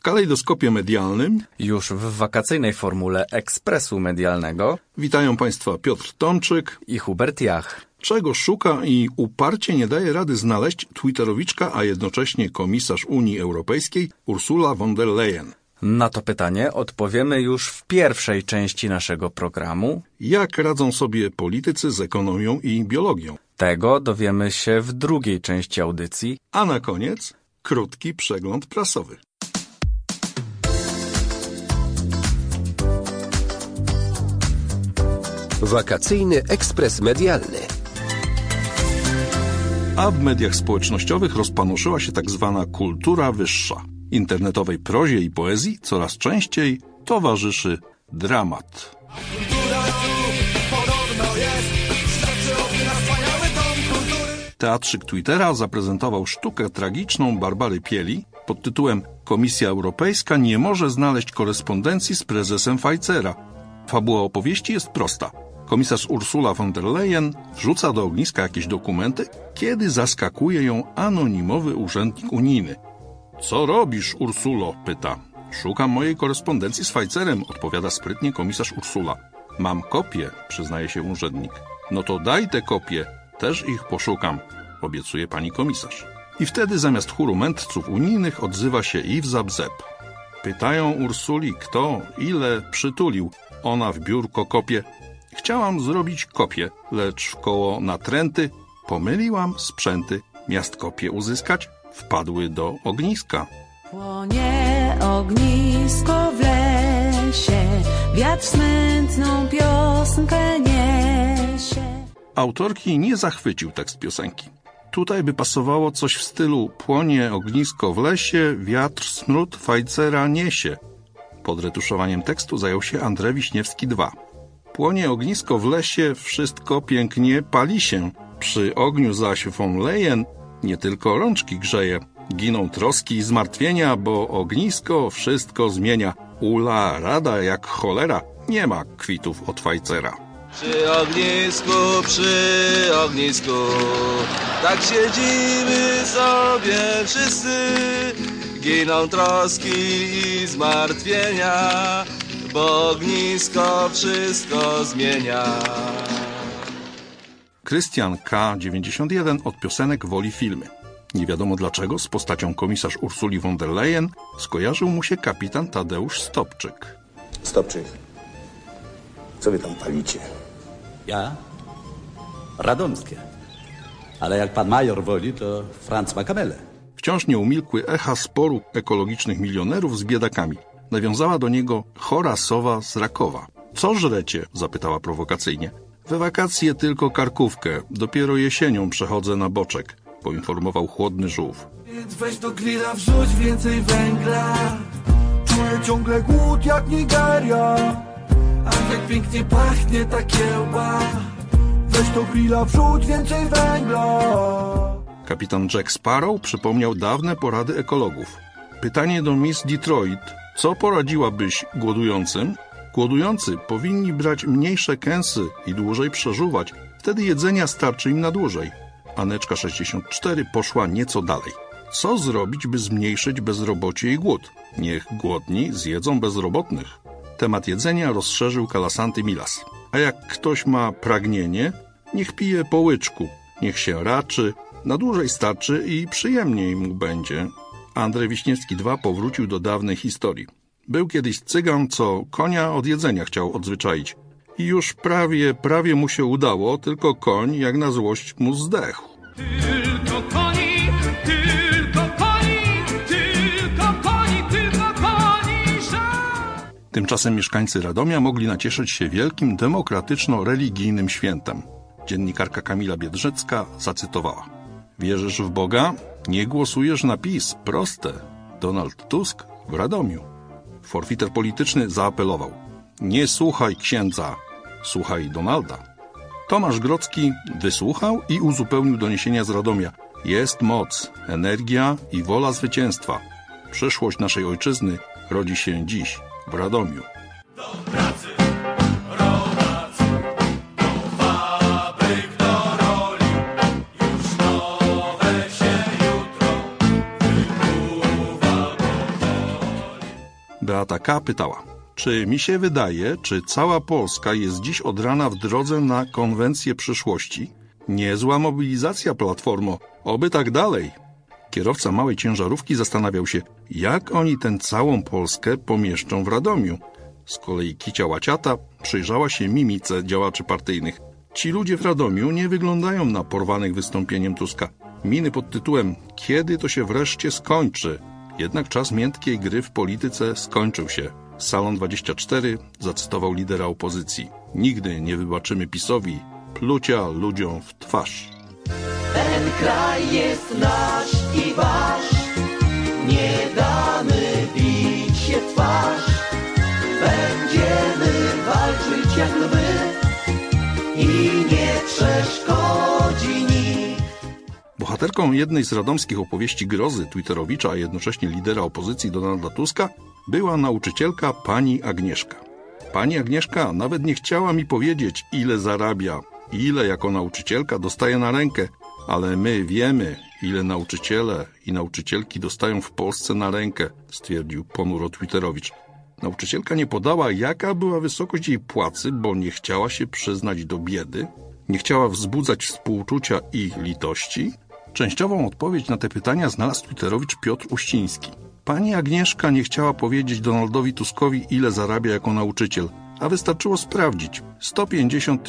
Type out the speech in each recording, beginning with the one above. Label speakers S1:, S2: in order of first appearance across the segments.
S1: kalejdoskopie medialnym,
S2: już w wakacyjnej formule ekspresu medialnego,
S1: witają Państwa Piotr Tomczyk
S2: i Hubert Jach.
S1: Czego szuka i uparcie nie daje rady znaleźć twitterowiczka, a jednocześnie komisarz Unii Europejskiej Ursula von der Leyen?
S2: Na to pytanie odpowiemy już w pierwszej części naszego programu.
S1: Jak radzą sobie politycy z ekonomią i biologią?
S2: Tego dowiemy się w drugiej części audycji.
S1: A na koniec krótki przegląd prasowy.
S3: Wakacyjny ekspres medialny.
S1: A w mediach społecznościowych rozpanoszyła się tak zwana kultura wyższa. Internetowej prozie i poezji coraz częściej towarzyszy dramat. Teatrzyk Twittera zaprezentował sztukę tragiczną Barbary Pieli pod tytułem Komisja Europejska nie może znaleźć korespondencji z prezesem Pfizera. Fabuła opowieści jest prosta. Komisarz Ursula von der Leyen wrzuca do ogniska jakieś dokumenty, kiedy zaskakuje ją anonimowy urzędnik unijny. Co robisz, Ursulo? Pyta. Szukam mojej korespondencji z Pfizerem, odpowiada sprytnie komisarz Ursula. Mam kopię, przyznaje się urzędnik. No to daj te kopie, też ich poszukam, obiecuje pani komisarz. I wtedy zamiast chóru mędrców unijnych odzywa się Iwza Bzep. Pytają Ursuli, kto, ile przytulił. Ona w biurko kopie. Chciałam zrobić kopię, lecz wkoło natręty pomyliłam sprzęty. Miast kopię uzyskać, wpadły do ogniska.
S4: Płonie ognisko w lesie, wiatr smętną piosenkę niesie.
S1: Autorki nie zachwycił tekst piosenki. Tutaj by pasowało coś w stylu płonie ognisko w lesie, wiatr smród Pfizera niesie. Podretuszowaniem tekstu zajął się Andrzej Wiśniewski 2. Płonie ognisko w lesie, wszystko pięknie pali się. Przy ogniu zaś von Leyen nie tylko rączki grzeje. Giną troski i zmartwienia, bo ognisko wszystko zmienia. Ula rada jak cholera, nie ma kwitów od Pfizera.
S5: Przy ognisku, tak siedzimy sobie wszyscy. Giną troski i zmartwienia, bo ognisko wszystko zmienia.
S1: Krystian K. 91 od piosenek woli filmy. Nie wiadomo dlaczego z postacią komisarz Ursuli von der Leyen skojarzył mu się kapitan Tadeusz Stopczyk.
S6: Stopczyk, co wy tam palicie?
S7: Ja? Radomskie. Ale jak pan major woli, to Franz Makamele.
S1: Wciąż nie umilkły echa sporu ekologicznych milionerów z biedakami. Nawiązała do niego chora sowa z Rakowa. Co żrecie? Zapytała prowokacyjnie. We wakacje tylko karkówkę. Dopiero jesienią przechodzę na boczek, poinformował chłodny żółw.
S8: Więc weź do grilla wrzuć więcej węgla. Czuję ciągle głód jak Nigeria. A jak pięknie pachnie ta kiełba. Weź do grilla wrzuć więcej węgla.
S1: Kapitan Jack Sparrow przypomniał dawne porady ekologów. Pytanie do Miss Detroit. Co poradziłabyś głodującym? Głodujący powinni brać mniejsze kęsy i dłużej przeżuwać. Wtedy jedzenia starczy im na dłużej. Aneczka 64 poszła nieco dalej. Co zrobić, by zmniejszyć bezrobocie i głód? Niech głodni zjedzą bezrobotnych. Temat jedzenia rozszerzył Kalasanty Milas. A jak ktoś ma pragnienie, niech pije po łyczku. Niech się raczy, na dłużej starczy i przyjemniej mu będzie. Andrzej Wiśniewski 2 powrócił do dawnej historii. Był kiedyś cygan, co konia od jedzenia chciał odzwyczaić. I już prawie mu się udało, tylko koń jak na złość mu zdechł.
S9: Tylko koni, tylko koni, tylko koni, tylko koni żal.
S1: Tymczasem mieszkańcy Radomia mogli nacieszyć się wielkim demokratyczno-religijnym świętem. Dziennikarka Kamila Biedrzecka zacytowała. Wierzysz w Boga? Nie głosujesz na PiS. Proste. Donald Tusk w Radomiu. Forfiter polityczny zaapelował. Nie słuchaj księdza, słuchaj Donalda. Tomasz Grodzki wysłuchał i uzupełnił doniesienia z Radomia. Jest moc, energia i wola zwycięstwa. Przyszłość naszej ojczyzny rodzi się dziś w Radomiu.
S9: Do pracy, rodacy, do fabryk, do roli. Już nowe się jutro wykuwa powoli.
S1: Beata K. pytała: czy mi się wydaje, czy cała Polska jest dziś od rana w drodze na konwencję przyszłości? Niezła mobilizacja, Platformo, oby tak dalej. Kierowca małej ciężarówki zastanawiał się, jak oni tę całą Polskę pomieszczą w Radomiu. Z kolei Kicia Łaciata przyjrzała się mimice działaczy partyjnych. Ci ludzie w Radomiu nie wyglądają na porwanych wystąpieniem Tuska. Miny pod tytułem „Kiedy to się wreszcie skończy?” Jednak czas miętkiej gry w polityce skończył się. Salon 24 zacytował lidera opozycji: nigdy nie wybaczymy PiS-owi plucia ludziom w twarz.
S10: Ten kraj jest nasz i wasz, nie damy bić się w twarz. Będziemy walczyć jak lwy i nie przeszkodzi nikt.
S1: Bohaterką jednej z radomskich opowieści grozy Twitterowicza, a jednocześnie lidera opozycji Donalda Tuska, była nauczycielka pani Agnieszka. Pani Agnieszka nawet nie chciała mi powiedzieć, ile zarabia, ile jako nauczycielka dostaje na rękę, ale my wiemy, ile nauczyciele i nauczycielki dostają w Polsce na rękę, stwierdził ponuro Twitterowicz. Nauczycielka nie podała, jaka była wysokość jej płacy, bo nie chciała się przyznać do biedy, nie chciała wzbudzać współczucia i litości. Częściową odpowiedź na te pytania znalazł Twitterowicz Piotr Uściński. Pani Agnieszka nie chciała powiedzieć Donaldowi Tuskowi, ile zarabia jako nauczyciel, a wystarczyło sprawdzić: 150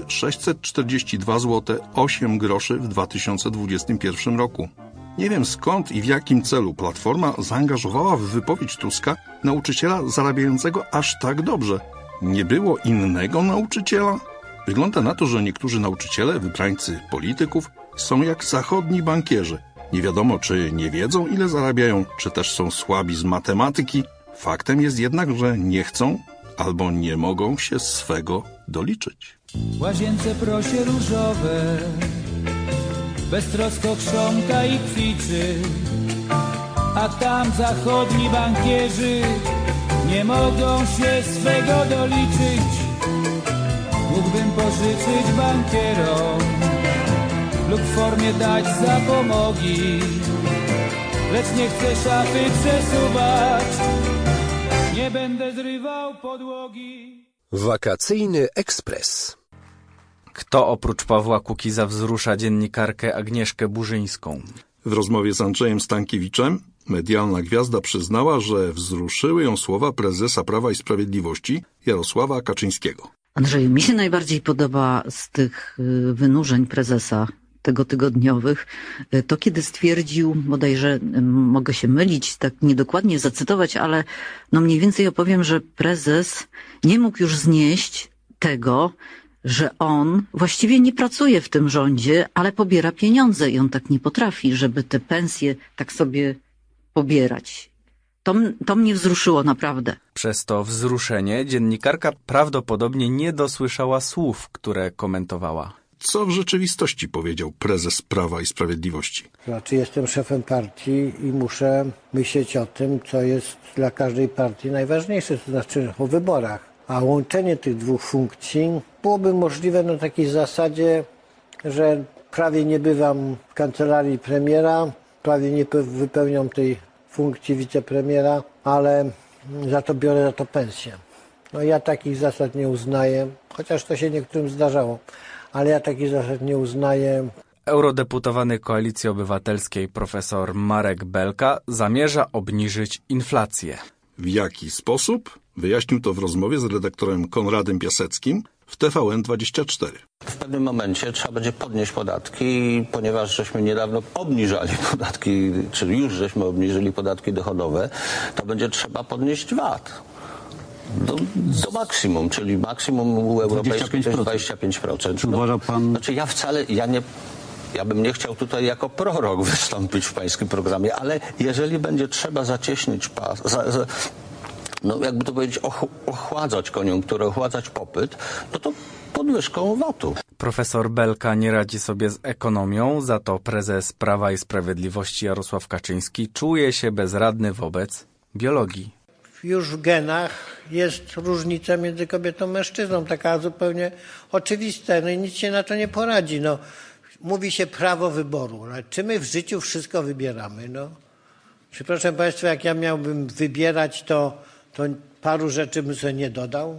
S1: 642 zł 8 groszy w 2021 roku. Nie wiem, skąd i w jakim celu Platforma zaangażowała w wypowiedź Tuska nauczyciela zarabiającego aż tak dobrze. Nie było innego nauczyciela? Wygląda na to, że niektórzy nauczyciele, wybrańcy polityków, są jak zachodni bankierzy. Nie wiadomo, czy nie wiedzą, ile zarabiają, czy też są słabi z matematyki. Faktem jest jednak, że nie chcą albo nie mogą się swego doliczyć.
S11: W łazience prosie różowe, beztrosko chrząka i kwiczy, a tam zachodni bankierzy nie mogą się swego doliczyć. Mógłbym pożyczyć bankierom lub w formie dać zapomogi, lecz nie chcę szafy przesuwać, nie będę zrywał podłogi.
S3: Wakacyjny ekspres.
S2: Kto oprócz Pawła Kukiza wzrusza dziennikarkę Agnieszkę Burzyńską?
S1: W rozmowie z Andrzejem Stankiewiczem medialna gwiazda przyznała, że wzruszyły ją słowa prezesa Prawa i Sprawiedliwości Jarosława Kaczyńskiego.
S12: Andrzeju, mi się najbardziej podoba z tych wynurzeń prezesa tego tygodniowych to, kiedy stwierdził, bodajże mogę się mylić, tak niedokładnie zacytować, ale no mniej więcej opowiem, że prezes nie mógł już znieść tego, że on właściwie nie pracuje w tym rządzie, ale pobiera pieniądze i on tak nie potrafi, żeby te pensje tak sobie pobierać. To mnie wzruszyło naprawdę.
S2: Przez to wzruszenie dziennikarka prawdopodobnie nie dosłyszała słów, które komentowała.
S1: Co w rzeczywistości powiedział prezes Prawa i Sprawiedliwości?
S13: Znaczy, jestem szefem partii i muszę myśleć o tym, co jest dla każdej partii najważniejsze, to znaczy o wyborach. A łączenie tych dwóch funkcji byłoby możliwe na takiej zasadzie, że prawie nie bywam w kancelarii premiera, prawie nie wypełniam tej funkcji wicepremiera, ale za to biorę za to pensję. No ja takich zasad nie uznaję, chociaż to się niektórym zdarzało, ale ja takich zasad nie uznaję.
S2: Eurodeputowany Koalicji Obywatelskiej profesor Marek Belka zamierza obniżyć inflację.
S1: W jaki sposób? Wyjaśnił to w rozmowie z redaktorem Konradem Piaseckim w TVN24.
S14: W pewnym momencie trzeba będzie podnieść podatki, ponieważ żeśmy niedawno obniżali podatki, czyli już żeśmy obniżyli podatki dochodowe, to będzie trzeba podnieść VAT. Do maksimum, czyli maksimum u europejskiej to jest 25%.
S7: Czy uważa pan...
S14: Znaczy ja bym nie chciał tutaj jako prorok wystąpić w pańskim programie, ale jeżeli będzie trzeba zacieśnić pas, no jakby to powiedzieć, ochładzać koniunkturę, ochładzać popyt, no to podwyżką VAT-u.
S2: Profesor Belka nie radzi sobie z ekonomią, za to prezes Prawa i Sprawiedliwości Jarosław Kaczyński czuje się bezradny wobec biologii.
S13: Już w genach jest różnica między kobietą a mężczyzną, taka zupełnie oczywista, no i nic się na to nie poradzi. No, mówi się prawo wyboru, ale czy my w życiu wszystko wybieramy? No, czy proszę Państwa, jak ja miałbym wybierać, to to paru rzeczy bym sobie nie dodał.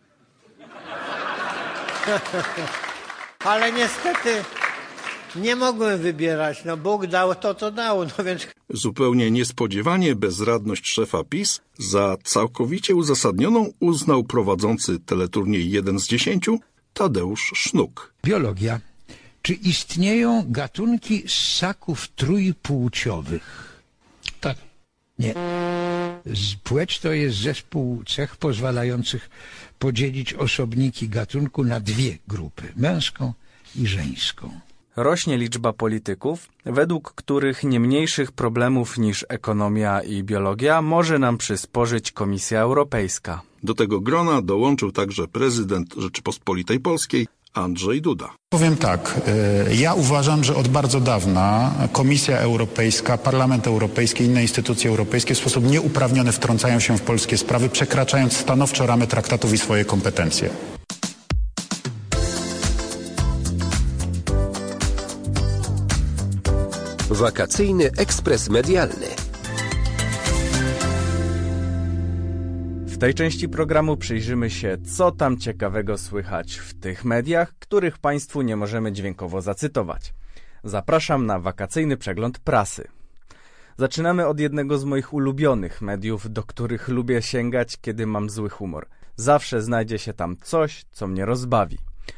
S13: Ale niestety nie mogłem wybierać. No Bóg dał to, co dał. No więc...
S1: Zupełnie niespodziewanie bezradność szefa PiS za całkowicie uzasadnioną uznał prowadzący teleturniej 1 z 10 Tadeusz Sznuk.
S15: Biologia. Czy istnieją gatunki ssaków trójpłciowych?
S16: Tak.
S15: Nie. Płeć to jest zespół cech pozwalających podzielić osobniki gatunku na dwie grupy, męską i żeńską.
S2: Rośnie liczba polityków, według których nie mniejszych problemów niż ekonomia i biologia może nam przysporzyć Komisja Europejska.
S1: Do tego grona dołączył także prezydent Rzeczypospolitej Polskiej Andrzej Duda.
S16: Powiem tak, ja uważam, że od bardzo dawna Komisja Europejska, Parlament Europejski i inne instytucje europejskie w sposób nieuprawniony wtrącają się w polskie sprawy, przekraczając stanowczo ramy traktatów i swoje kompetencje.
S3: Wakacyjny ekspres medialny.
S2: W tej części programu przyjrzymy się, co tam ciekawego słychać w tych mediach, których Państwu nie możemy dźwiękowo zacytować. Zapraszam na wakacyjny przegląd prasy. Zaczynamy od jednego z moich ulubionych mediów, do których lubię sięgać, kiedy mam zły humor. Zawsze znajdzie się tam coś, co mnie rozbawi.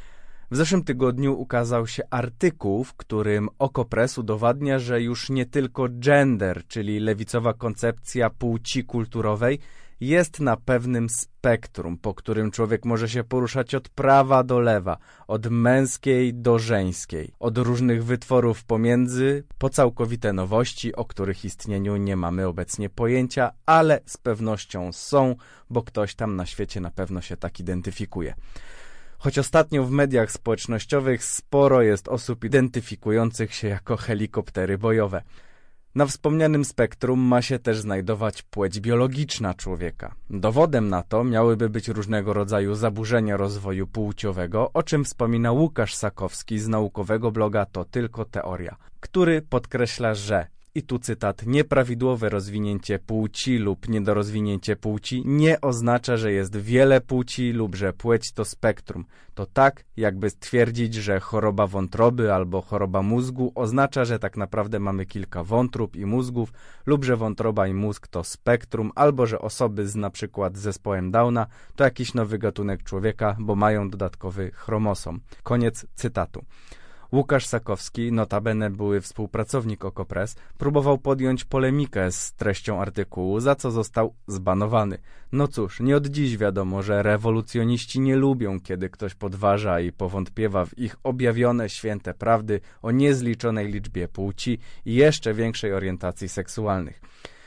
S2: W zeszłym tygodniu ukazał się artykuł, w którym Okopres udowadnia, że już nie tylko gender, czyli lewicowa koncepcja płci kulturowej, jest na pewnym spektrum, po którym człowiek może się poruszać od prawa do lewa, od męskiej do żeńskiej, od różnych wytworów pomiędzy, po całkowite nowości, o których istnieniu nie mamy obecnie pojęcia, ale z pewnością są, bo ktoś tam na świecie na pewno się tak identyfikuje. Choć ostatnio w mediach społecznościowych sporo jest osób identyfikujących się jako helikoptery bojowe. Na wspomnianym spektrum ma się też znajdować płeć biologiczna człowieka. Dowodem na to miałyby być różnego rodzaju zaburzenia rozwoju płciowego, o czym wspomina Łukasz Sakowski z naukowego bloga To Tylko Teoria, który podkreśla, że, i tu cytat, nieprawidłowe rozwinięcie płci lub niedorozwinięcie płci nie oznacza, że jest wiele płci lub że płeć to spektrum. To tak, jakby stwierdzić, że choroba wątroby albo choroba mózgu oznacza, że tak naprawdę mamy kilka wątrób i mózgów lub że wątroba i mózg to spektrum albo że osoby z na przykład zespołem Downa to jakiś nowy gatunek człowieka, bo mają dodatkowy chromosom. Koniec cytatu. Łukasz Sakowski, notabene były współpracownik Okopres, próbował podjąć polemikę z treścią artykułu, za co został zbanowany. No cóż, nie od dziś wiadomo, że rewolucjoniści nie lubią, kiedy ktoś podważa i powątpiewa w ich objawione święte prawdy o niezliczonej liczbie płci i jeszcze większej orientacji seksualnych.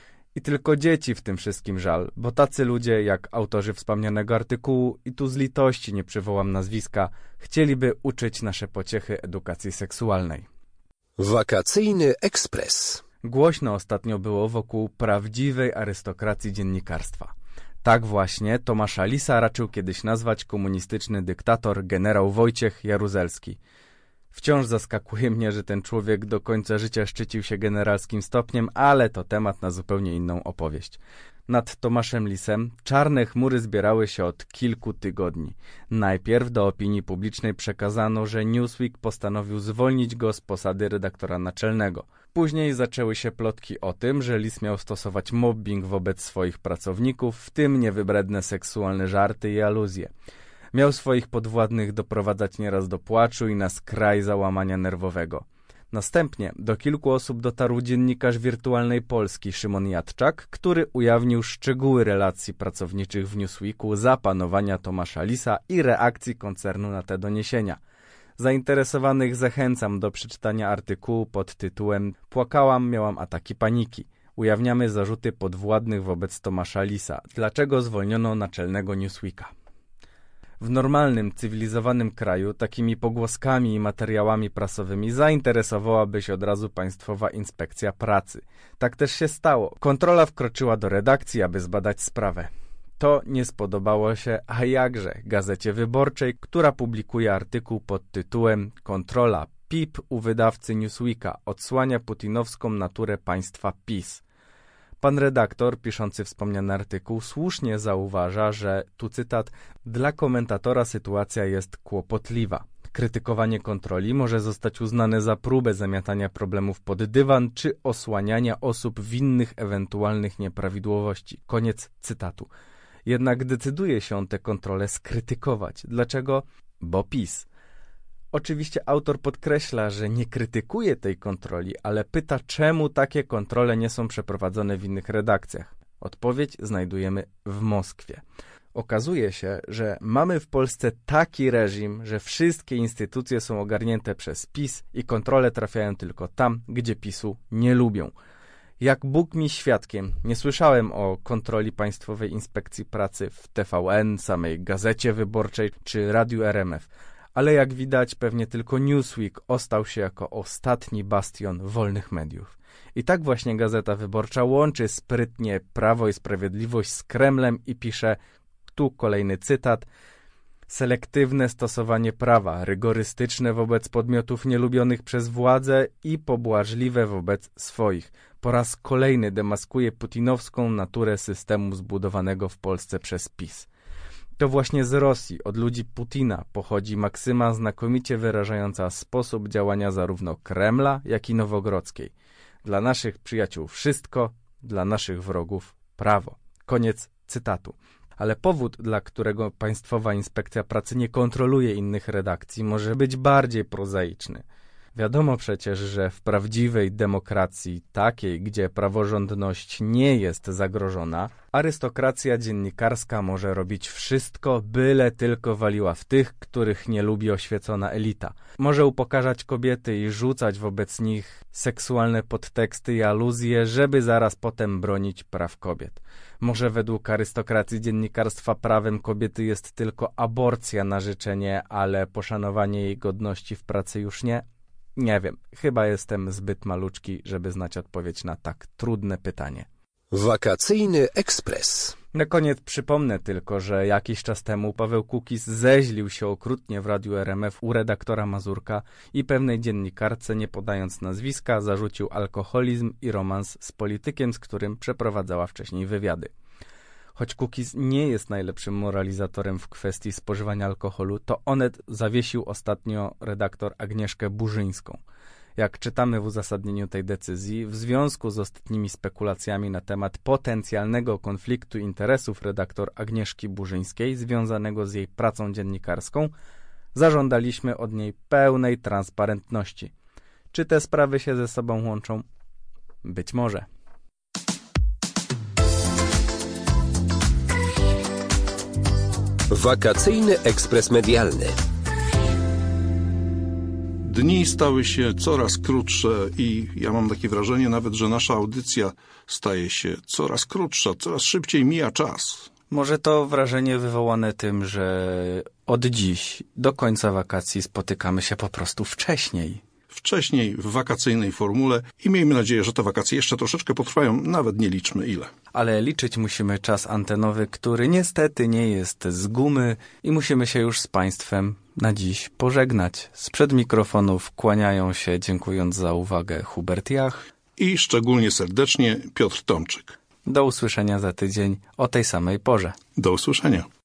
S2: I tylko dzieci w tym wszystkim żal, bo tacy ludzie, jak autorzy wspomnianego artykułu, i tu z litości nie przywołam nazwiska, chcieliby uczyć nasze pociechy edukacji seksualnej.
S3: Wakacyjny ekspres.
S2: Głośno ostatnio było wokół prawdziwej arystokracji dziennikarstwa. Tak właśnie Tomasza Lisa raczył kiedyś nazwać komunistyczny dyktator generał Wojciech Jaruzelski. Wciąż zaskakuje mnie, że ten człowiek do końca życia szczycił się generalskim stopniem, ale to temat na zupełnie inną opowieść. Nad Tomaszem Lisem czarne chmury zbierały się od kilku tygodni. Najpierw do opinii publicznej przekazano, że Newsweek postanowił zwolnić go z posady redaktora naczelnego. Później zaczęły się plotki o tym, że Lis miał stosować mobbing wobec swoich pracowników, w tym niewybredne seksualne żarty i aluzje. Miał swoich podwładnych doprowadzać nieraz do płaczu i na skraj załamania nerwowego. Następnie do kilku osób dotarł dziennikarz Wirtualnej Polski Szymon Jadczak, który ujawnił szczegóły relacji pracowniczych w Newsweeku, zapanowania Tomasza Lisa i reakcji koncernu na te doniesienia. Zainteresowanych zachęcam do przeczytania artykułu pod tytułem „Płakałam, miałam ataki paniki. Ujawniamy zarzuty podwładnych wobec Tomasza Lisa. Dlaczego zwolniono naczelnego Newsweeka?” W normalnym, cywilizowanym kraju takimi pogłoskami i materiałami prasowymi zainteresowałaby się od razu Państwowa Inspekcja Pracy. Tak też się stało. Kontrola wkroczyła do redakcji, aby zbadać sprawę. To nie spodobało się, a jakże, Gazecie Wyborczej, która publikuje artykuł pod tytułem „Kontrola PiP u wydawcy Newsweeka odsłania putinowską naturę państwa PiS”. Pan redaktor, piszący wspomniany artykuł, słusznie zauważa, że, tu cytat, dla komentatora sytuacja jest kłopotliwa. Krytykowanie kontroli może zostać uznane za próbę zamiatania problemów pod dywan czy osłaniania osób winnych ewentualnych nieprawidłowości. Koniec cytatu. Jednak decyduje się on tę kontrolę skrytykować. Dlaczego? Bo PiS. Oczywiście autor podkreśla, że nie krytykuje tej kontroli, ale pyta, czemu takie kontrole nie są przeprowadzone w innych redakcjach. Odpowiedź znajdujemy w Moskwie. Okazuje się, że mamy w Polsce taki reżim, że wszystkie instytucje są ogarnięte przez PiS i kontrole trafiają tylko tam, gdzie PiS-u nie lubią. Jak Bóg mi świadkiem, nie słyszałem o kontroli Państwowej Inspekcji Pracy w TVN, samej Gazecie Wyborczej czy Radiu RMF. Ale jak widać, pewnie tylko Newsweek ostał się jako ostatni bastion wolnych mediów. I tak właśnie Gazeta Wyborcza łączy sprytnie Prawo i Sprawiedliwość z Kremlem i pisze, tu kolejny cytat, selektywne stosowanie prawa, rygorystyczne wobec podmiotów nielubionych przez władzę i pobłażliwe wobec swoich. Po raz kolejny demaskuje putinowską naturę systemu zbudowanego w Polsce przez PiS. To właśnie z Rosji, od ludzi Putina, pochodzi maksyma znakomicie wyrażająca sposób działania zarówno Kremla, jak i Nowogrodzkiej. Dla naszych przyjaciół wszystko, dla naszych wrogów prawo. Koniec cytatu. Ale powód, dla którego Państwowa Inspekcja Pracy nie kontroluje innych redakcji, może być bardziej prozaiczny. Wiadomo przecież, że w prawdziwej demokracji, takiej, gdzie praworządność nie jest zagrożona, arystokracja dziennikarska może robić wszystko, byle tylko waliła w tych, których nie lubi oświecona elita. Może upokarzać kobiety i rzucać wobec nich seksualne podteksty i aluzje, żeby zaraz potem bronić praw kobiet. Może według arystokracji dziennikarstwa prawem kobiety jest tylko aborcja na życzenie, ale poszanowanie jej godności w pracy już nie? Nie wiem, chyba jestem zbyt maluczki, żeby znać odpowiedź na tak trudne pytanie.
S3: Wakacyjny ekspres.
S2: Na koniec przypomnę tylko, że jakiś czas temu Paweł Kukiz zeźlił się okrutnie w Radiu RMF u redaktora Mazurka i pewnej dziennikarce, nie podając nazwiska, zarzucił alkoholizm i romans z politykiem, z którym przeprowadzała wcześniej wywiady. Choć Kukiz nie jest najlepszym moralizatorem w kwestii spożywania alkoholu, to Onet zawiesił ostatnio redaktor Agnieszkę Burzyńską. Jak czytamy w uzasadnieniu tej decyzji, w związku z ostatnimi spekulacjami na temat potencjalnego konfliktu interesów redaktor Agnieszki Burzyńskiej związanego z jej pracą dziennikarską, zażądaliśmy od niej pełnej transparentności. Czy te sprawy się ze sobą łączą? Być może.
S3: Wakacyjny ekspres medialny.
S1: Dni stały się coraz krótsze i ja mam takie wrażenie nawet, że nasza audycja staje się coraz krótsza, coraz szybciej mija czas.
S2: Może to wrażenie wywołane tym, że od dziś do końca wakacji spotykamy się po prostu wcześniej.
S1: Wcześniej w wakacyjnej formule i miejmy nadzieję, że te wakacje jeszcze troszeczkę potrwają, nawet nie liczmy ile.
S2: Ale liczyć musimy czas antenowy, który niestety nie jest z gumy i musimy się już z Państwem na dziś pożegnać. Sprzed mikrofonów kłaniają się, dziękując za uwagę, Hubert Jach
S1: i szczególnie serdecznie Piotr Tomczyk.
S2: Do usłyszenia za tydzień o tej samej porze.
S1: Do usłyszenia.